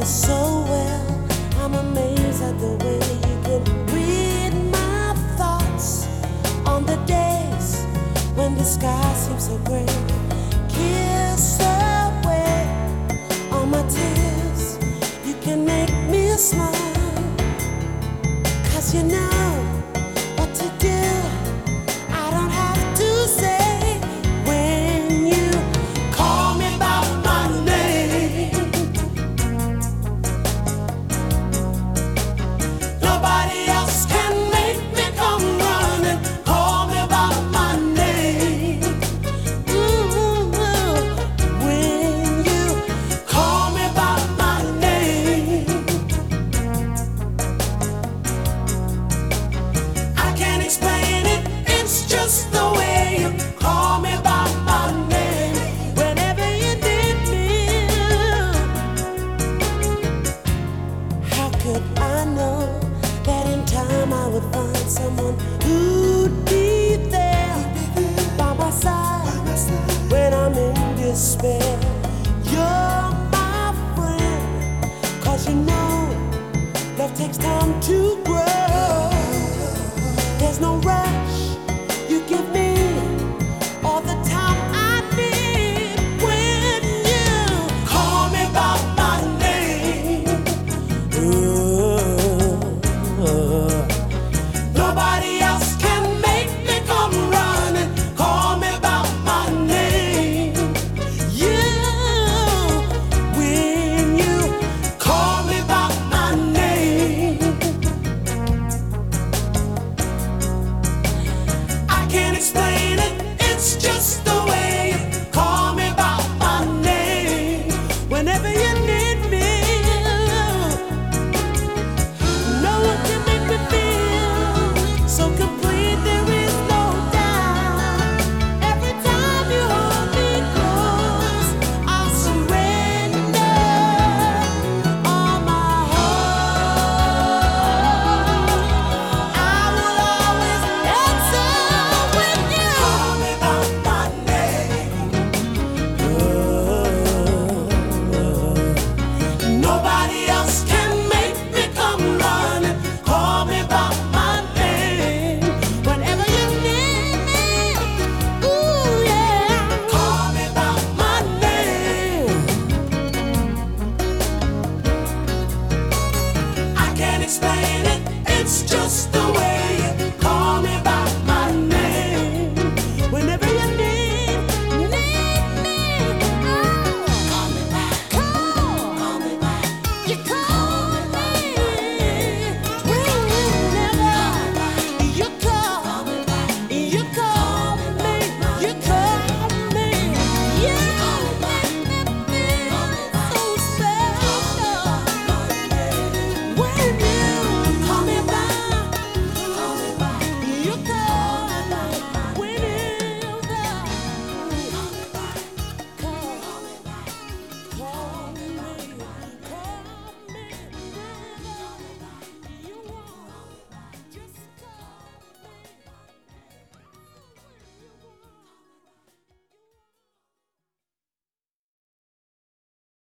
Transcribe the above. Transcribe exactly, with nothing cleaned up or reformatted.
so well. I'm amazed at the way you can read my thoughts on the days when the sky seems so gray. Kiss away all my tears. You can make me smile, 'cause you know what to do. I don't have to say when you call me by my name. Nobody else can make me come running. Call me by my name. Ooh, when you call me by my name, I can't explain it. It's just the way you call me by my name. Whenever you need me, how could I know that in time I would find someone who'd be there by my side when I'm in despair? You're my friend, 'cause you know love takes time to grow. There's no rush.